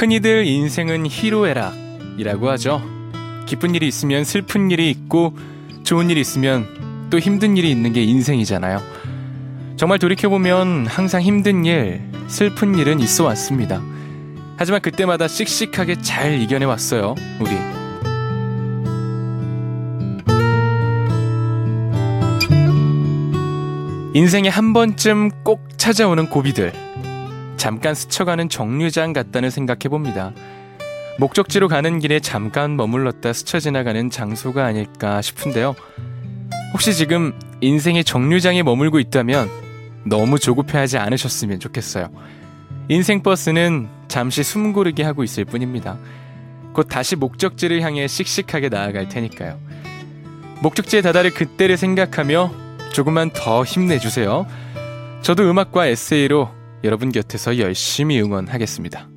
흔히들 인생은 희로애락이라고 하죠. 기쁜 일이 있으면 슬픈 일이 있고 좋은 일이 있으면 또 힘든 일이 있는 게 인생이잖아요. 정말 돌이켜보면 항상 힘든 일, 슬픈 일은 있어 왔습니다. 하지만 그때마다 씩씩하게 잘 이겨내왔어요, 우리. 인생에 한 번쯤 꼭 찾아오는 고비들, 잠깐 스쳐가는 정류장 같다는 생각해봅니다. 목적지로 가는 길에 잠깐 머물렀다 스쳐 지나가는 장소가 아닐까 싶은데요. 혹시 지금 인생의 정류장에 머물고 있다면 너무 조급해하지 않으셨으면 좋겠어요. 인생 버스는 잠시 숨 고르게 하고 있을 뿐입니다. 곧 다시 목적지를 향해 씩씩하게 나아갈 테니까요. 목적지에 다다를 그때를 생각하며 조금만 더 힘내주세요. 저도 음악과 에세이로 여러분 곁에서 열심히 응원하겠습니다.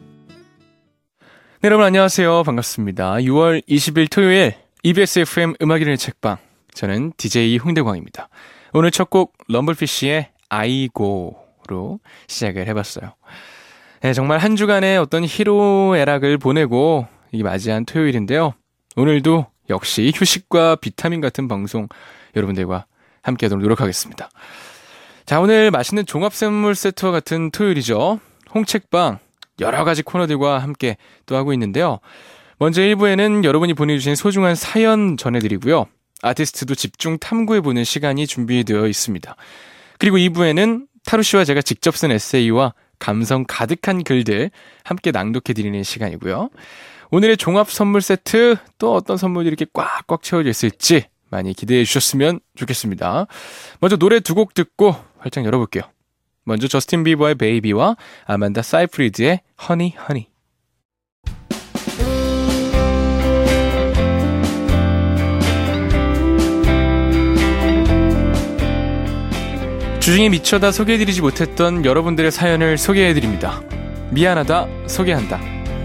네, 여러분 안녕하세요. 반갑습니다. 6월 20일 토요일 EBS FM 음악이라는 책방, 저는 DJ 홍대광입니다. 오늘 첫 곡 럼블피쉬의 아이고로 시작을 해봤어요. 네, 정말 한 주간의 어떤 희로애락을 보내고 맞이한 토요일인데요. 오늘도 역시 휴식과 비타민 같은 방송 여러분들과 함께 하도록 노력하겠습니다. 자, 오늘 맛있는 종합선물 세트와 같은 토요일이죠. 홍책방 여러 가지 코너들과 함께 또 하고 있는데요. 먼저 1부에는 여러분이 보내주신 소중한 사연 전해드리고요. 아티스트도 집중 탐구해보는 시간이 준비되어 있습니다. 그리고 2부에는 타루씨와 제가 직접 쓴 에세이와 감성 가득한 글들 함께 낭독해드리는 시간이고요. 오늘의 종합 선물 세트, 또 어떤 선물이 이렇게 꽉꽉 채워져 있을지 많이 기대해 주셨으면 좋겠습니다. 먼저 노래 두 곡 듣고 활짝 열어볼게요. 먼저 저스틴 비버의 베이비와 아만다 사이프리드의 허니 허니. 주중에 미쳐다 소개해드리지 못했던 여러분들의 사연을 소개해드립니다. 미안하다 소개한다.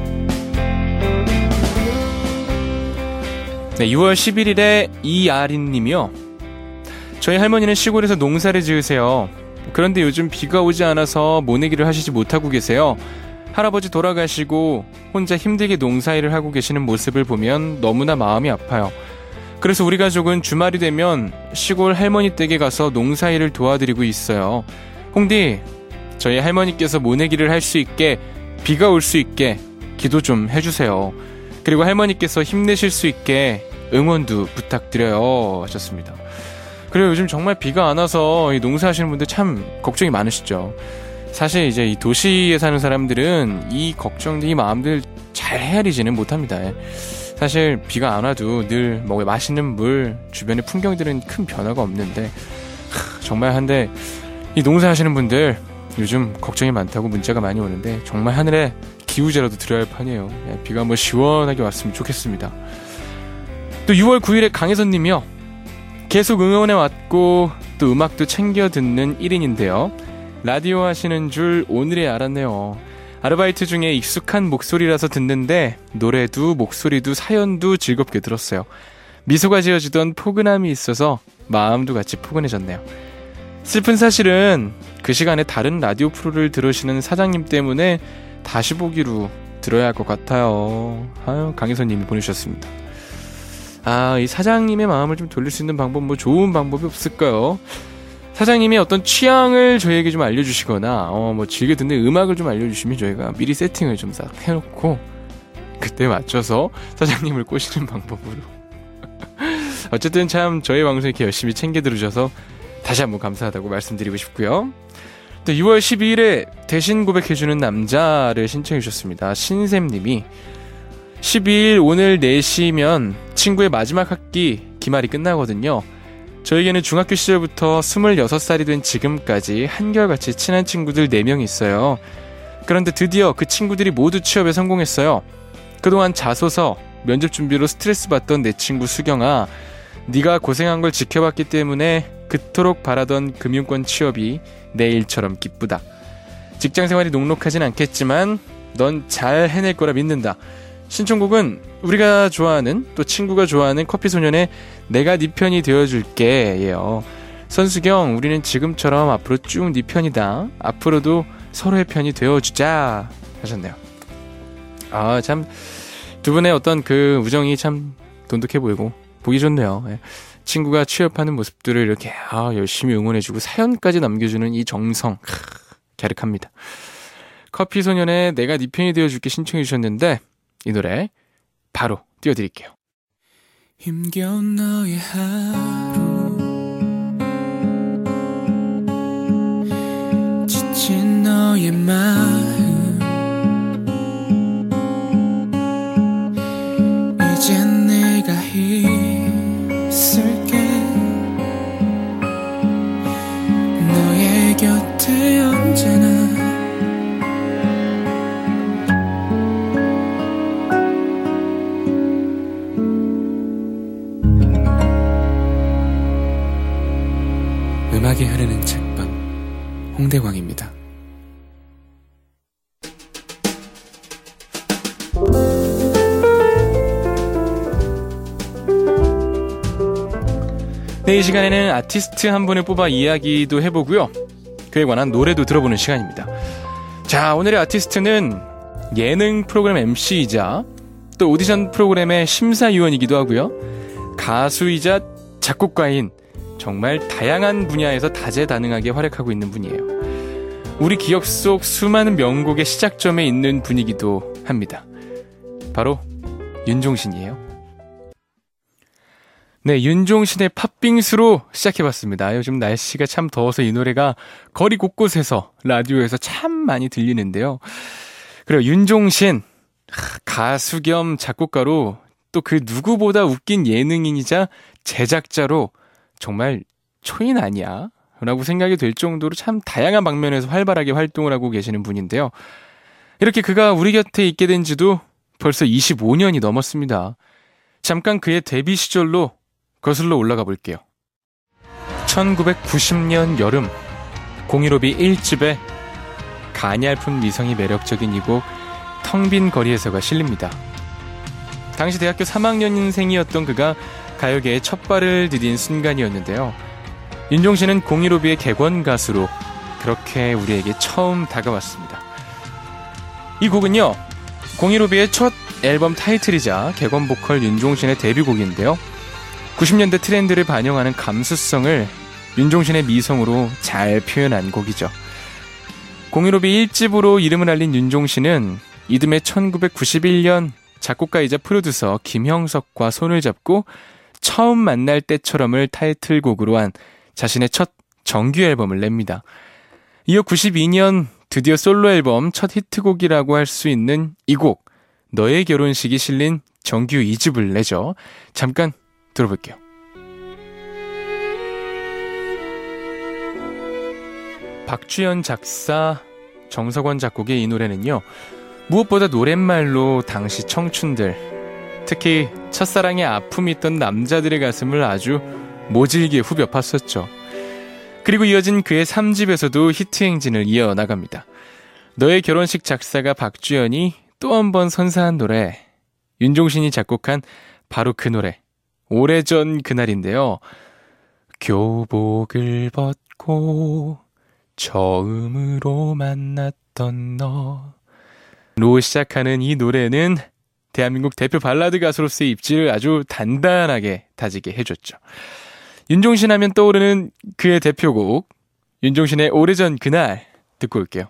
네, 6월 11일에 이아린님이요. 저희 할머니는 시골에서 농사를 지으세요. 그런데 요즘 비가 오지 않아서 모내기를 하시지 못하고 계세요. 할아버지 돌아가시고 혼자 힘들게 농사일을 하고 계시는 모습을 보면 너무나 마음이 아파요. 그래서 우리 가족은 주말이 되면 시골 할머니 댁에 가서 농사일을 도와드리고 있어요. 홍디, 저희 할머니께서 모내기를 할 수 있게, 비가 올 수 있게 기도 좀 해주세요. 그리고 할머니께서 힘내실 수 있게 응원도 부탁드려요 하셨습니다. 그래요, 요즘 정말 비가 안 와서 이 농사하시는 분들 참 걱정이 많으시죠. 사실 이제 이 도시에 사는 사람들은 이 걱정들, 이 마음들 잘 헤아리지는 못합니다. 사실 비가 안 와도 늘 뭐 맛있는 물, 주변의 풍경들은 큰 변화가 없는데 정말 한데 이 농사하시는 분들 요즘 걱정이 많다고 문자가 많이 오는데 정말 하늘에 기우제라도 드려야 할 판이에요. 비가 한번 시원하게 왔으면 좋겠습니다. 또 6월 9일에 강혜선님이요. 계속 응원해 왔고 또 음악도 챙겨 듣는 1인인데요. 라디오 하시는 줄 오늘에 알았네요. 아르바이트 중에 익숙한 목소리라서 듣는데 노래도 목소리도 사연도 즐겁게 들었어요. 미소가 지어지던 포근함이 있어서 마음도 같이 포근해졌네요. 슬픈 사실은 그 시간에 다른 라디오 프로를 들으시는 사장님 때문에 다시 보기로 들어야 할 것 같아요. 아유, 강혜선님이 보내주셨습니다. 이 사장님의 마음을 좀 돌릴 수 있는 방법, 뭐 좋은 방법이 없을까요? 사장님의 어떤 취향을 저희에게 좀 알려주시거나 뭐 즐겨 듣는 음악을 좀 알려주시면 저희가 미리 세팅을 좀 싹 해놓고 그때 맞춰서 사장님을 꼬시는 방법으로 어쨌든 참 저희 방송 이렇게 열심히 챙겨 들으셔서 다시 한번 감사하다고 말씀드리고 싶고요. 또 6월 12일에 대신 고백해주는 남자를 신청해 주셨습니다. 신샘님이 12일 오늘 4시면 친구의 마지막 학기 기말이 끝나거든요. 저에게는 중학교 시절부터 26살이 된 지금까지 한결같이 친한 친구들 4명이 있어요. 그런데 드디어 그 친구들이 모두 취업에 성공했어요. 그동안 자소서, 면접 준비로 스트레스 받던 내 친구 수경아, 네가 고생한 걸 지켜봤기 때문에 그토록 바라던 금융권 취업이 내일처럼 기쁘다. 직장생활이 녹록하진 않겠지만 넌 잘 해낼 거라 믿는다. 신청곡은 우리가 좋아하는, 또 친구가 좋아하는 커피소년의 내가 네 편이 되어줄게 예요. 선수경, 우리는 지금처럼 앞으로 쭉 네 편이다. 앞으로도 서로의 편이 되어주자 하셨네요. 참 두 분의 어떤 그 우정이 참 돈독해 보이고 보기 좋네요. 예. 친구가 취업하는 모습들을 이렇게 열심히 응원해주고 사연까지 남겨주는 이 정성 갸륵합니다. 커피소년의 내가 네 편이 되어줄게 신청해 주셨는데 이 노래 바로 띄워드릴게요. 힘겨운 너의 하루 지친 너의 마음 이젠 내가 있을게 너의 곁에 언제나 음악이 흐르는 책방 홍대광입니다. 네, 이 시간에는 아티스트 한 분을 뽑아 이야기도 해보고요. 그에 관한 노래도 들어보는 시간입니다. 자, 오늘의 아티스트는 예능 프로그램 MC이자 또 오디션 프로그램의 심사위원이기도 하고요. 가수이자 작곡가인 정말 다양한 분야에서 다재다능하게 활약하고 있는 분이에요. 우리 기억 속 수많은 명곡의 시작점에 있는 분이기도 합니다. 바로 윤종신이에요. 네, 윤종신의 팥빙수로 시작해봤습니다. 요즘 날씨가 참 더워서 이 노래가 거리 곳곳에서 라디오에서 참 많이 들리는데요. 그리고 윤종신, 가수 겸 작곡가로 또 그 누구보다 웃긴 예능인이자 제작자로 정말 초인 아니야? 라고 생각이 될 정도로 참 다양한 방면에서 활발하게 활동을 하고 계시는 분인데요. 이렇게 그가 우리 곁에 있게 된 지도 벌써 25년이 넘었습니다. 잠깐 그의 데뷔 시절로 거슬러 올라가 볼게요. 1990년 여름, 015B 1집에 가냘픈 미성이 매력적인 이 곡 텅 빈 거리에서가 실립니다. 당시 대학교 3학년생이었던 그가 가요계에 첫 발을 디딘 순간이었는데요. 윤종신은 015B의 객원 가수로 그렇게 우리에게 처음 다가왔습니다. 이 곡은요, 015B의 첫 앨범 타이틀이자 객원 보컬 윤종신의 데뷔곡인데요. 90년대 트렌드를 반영하는 감수성을 윤종신의 미성으로 잘 표현한 곡이죠. 015B 1집으로 이름을 알린 윤종신은 이듬해 1991년 작곡가이자 프로듀서 김형석과 손을 잡고 처음 만날 때처럼을 타이틀곡으로 한 자신의 첫 정규 앨범을 냅니다. 이어 92년 드디어 솔로 앨범 첫 히트곡이라고 할 수 있는 이 곡, 너의 결혼식이 실린 정규 2집을 내죠. 잠깐 들어볼게요. 박주연 작사, 정석원 작곡의 이 노래는요, 무엇보다 노랫말로 당시 청춘들, 특히 첫사랑의 아픔이 있던 남자들의 가슴을 아주 모질게 후벼 팠었죠. 그리고 이어진 그의 3집에서도 히트 행진을 이어나갑니다. 너의 결혼식 작사가 박주연이 또 한 번 선사한 노래, 윤종신이 작곡한 바로 그 노래, 오래전 그날인데요. 교복을 벗고 처음으로 만났던 너로 시작하는 이 노래는 대한민국 대표 발라드 가수로서의 입지를 아주 단단하게 다지게 해줬죠. 윤종신 하면 떠오르는 그의 대표곡, 윤종신의 오래전 그날 듣고 올게요.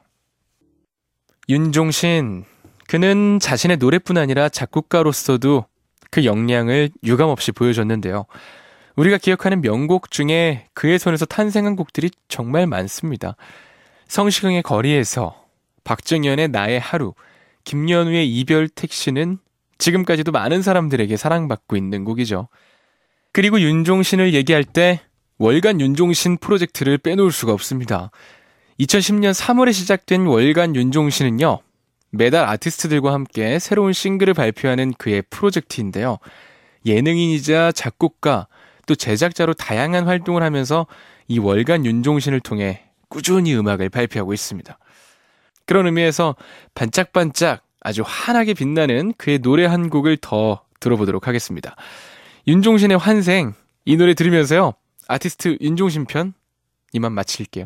윤종신, 그는 자신의 노래뿐 아니라 작곡가로서도 그 역량을 유감없이 보여줬는데요. 우리가 기억하는 명곡 중에 그의 손에서 탄생한 곡들이 정말 많습니다. 성시경의 거리에서, 박정현의 나의 하루, 김연우의 이별 택시는 지금까지도 많은 사람들에게 사랑받고 있는 곡이죠. 그리고 윤종신을 얘기할 때 월간 윤종신 프로젝트를 빼놓을 수가 없습니다. 2010년 3월에 시작된 월간 윤종신은요, 매달 아티스트들과 함께 새로운 싱글을 발표하는 그의 프로젝트인데요. 예능인이자 작곡가, 또 제작자로 다양한 활동을 하면서 이 월간 윤종신을 통해 꾸준히 음악을 발표하고 있습니다. 그런 의미에서 반짝반짝 아주 환하게 빛나는 그의 노래 한 곡을 더 들어보도록 하겠습니다. 윤종신의 환생, 이 노래 들으면서요, 아티스트 윤종신 편 이만 마칠게요.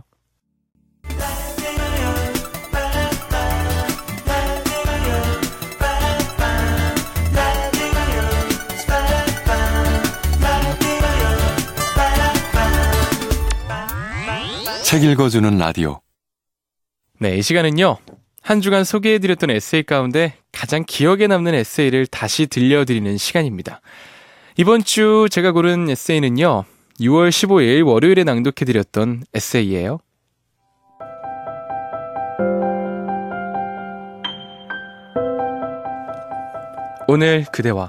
책 읽어주는 라디오. 네, 이 시간은요. 한 주간 소개해드렸던 에세이 가운데 가장 기억에 남는 에세이를 다시 들려드리는 시간입니다. 이번 주 제가 고른 에세이는요. 6월 15일 월요일에 낭독해드렸던 에세이예요. 오늘 그대와.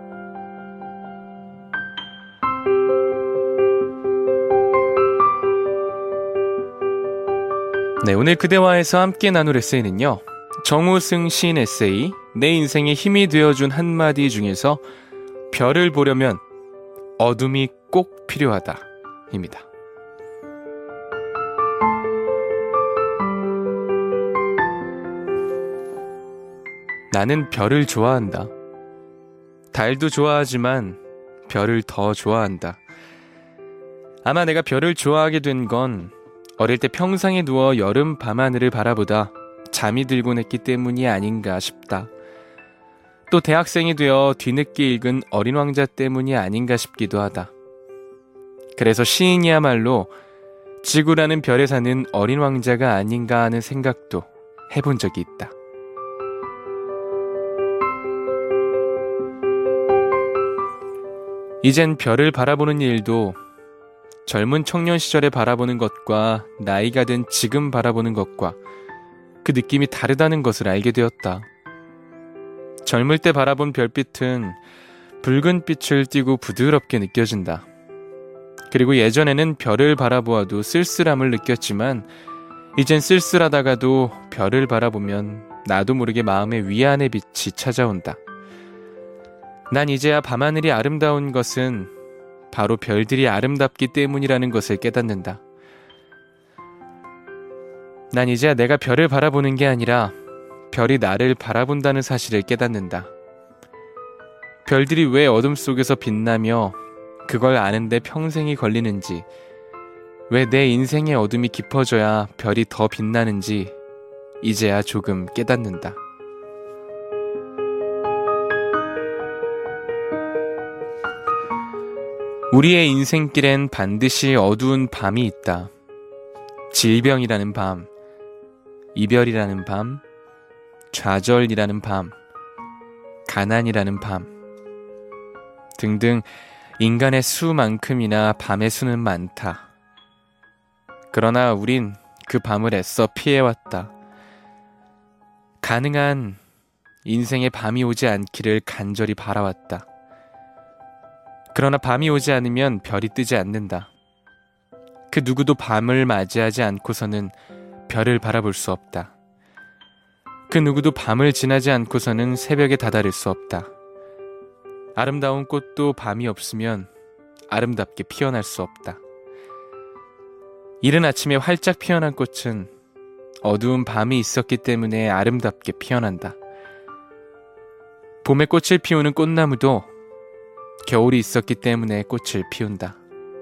네, 오늘 그대와에서 함께 나눌 에세이는요. 정우승 시인 에세이 내 인생에 힘이 되어준 한마디 중에서 별을 보려면 어둠이 꼭 필요하다 입니다. 나는 별을 좋아한다. 달도 좋아하지만 별을 더 좋아한다. 아마 내가 별을 좋아하게 된 건 어릴 때 평상에 누워 여름 밤하늘을 바라보다 잠이 들곤 했기 때문이 아닌가 싶다. 또 대학생이 되어 뒤늦게 읽은 어린 왕자 때문이 아닌가 싶기도 하다. 그래서 시인이야말로 지구라는 별에 사는 어린 왕자가 아닌가 하는 생각도 해본 적이 있다. 이젠 별을 바라보는 일도 젊은 청년 시절에 바라보는 것과 나이가 든 지금 바라보는 것과 그 느낌이 다르다는 것을 알게 되었다. 젊을 때 바라본 별빛은 붉은 빛을 띠고 부드럽게 느껴진다. 그리고 예전에는 별을 바라보아도 쓸쓸함을 느꼈지만 이젠 쓸쓸하다가도 별을 바라보면 나도 모르게 마음에 위안의 빛이 찾아온다. 난 이제야 밤하늘이 아름다운 것은 바로 별들이 아름답기 때문이라는 것을 깨닫는다. 난 이제야 내가 별을 바라보는 게 아니라 별이 나를 바라본다는 사실을 깨닫는다. 별들이 왜 어둠 속에서 빛나며 그걸 아는데 평생이 걸리는지, 왜 내 인생의 어둠이 깊어져야 별이 더 빛나는지 이제야 조금 깨닫는다. 우리의 인생길엔 반드시 어두운 밤이 있다. 질병이라는 밤, 이별이라는 밤, 좌절이라는 밤, 가난이라는 밤 등등 인간의 수만큼이나 밤의 수는 많다. 그러나 우린 그 밤을 애써 피해왔다. 가능한 인생에 밤이 오지 않기를 간절히 바라왔다. 그러나 밤이 오지 않으면 별이 뜨지 않는다. 그 누구도 밤을 맞이하지 않고서는 별을 바라볼 수 없다. 그 누구도 밤을 지나지 않고서는 새벽에 다다를 수 없다. 아름다운 꽃도 밤이 없으면 아름답게 피어날 수 없다. 이른 아침에 활짝 피어난 꽃은 어두운 밤이 있었기 때문에 아름답게 피어난다. 봄에 꽃을 피우는 꽃나무도 겨울이 있었기 때문에 꽃을 피운다.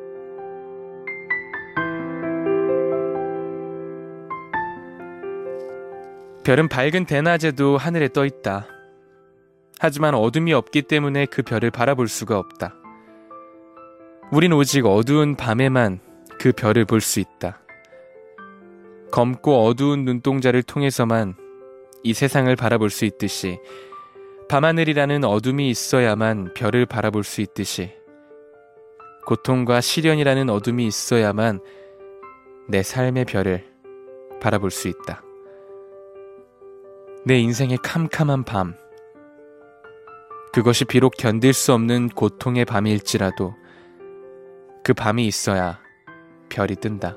별은 밝은 대낮에도 하늘에 떠 있다. 하지만 어둠이 없기 때문에 그 별을 바라볼 수가 없다. 우린 오직 어두운 밤에만 그 별을 볼 수 있다. 검고 어두운 눈동자를 통해서만 이 세상을 바라볼 수 있듯이 밤하늘이라는 어둠이 있어야만 별을 바라볼 수 있듯이 고통과 시련이라는 어둠이 있어야만 내 삶의 별을 바라볼 수 있다. 내 인생의 캄캄한 밤, 그것이 비록 견딜 수 없는 고통의 밤일지라도 그 밤이 있어야 별이 뜬다.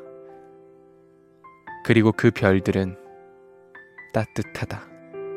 그리고 그 별들은 따뜻하다.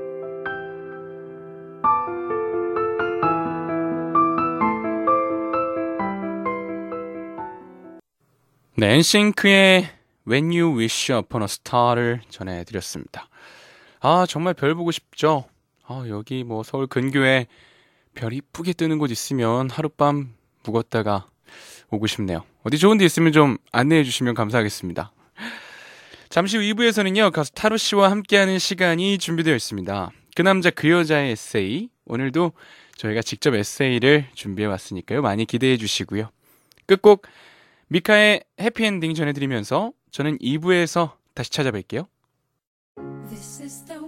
네, 엔싱크의 When You Wish Upon a Star를 전해드렸습니다. 아, 정말 별 보고 싶죠? 여기 뭐 서울 근교에 별 이쁘게 뜨는 곳 있으면 하룻밤 묵었다가 오고 싶네요. 어디 좋은 데 있으면 좀 안내해 주시면 감사하겠습니다. 잠시 후 2부에서는요, 가수 타로 씨와 함께하는 시간이 준비되어 있습니다. 그 남자 그 여자의 에세이, 오늘도 저희가 직접 에세이를 준비해 왔으니까요. 많이 기대해 주시고요. 끝곡 미카의 해피엔딩 전해드리면서 저는 2부에서 다시 찾아뵐게요. This is the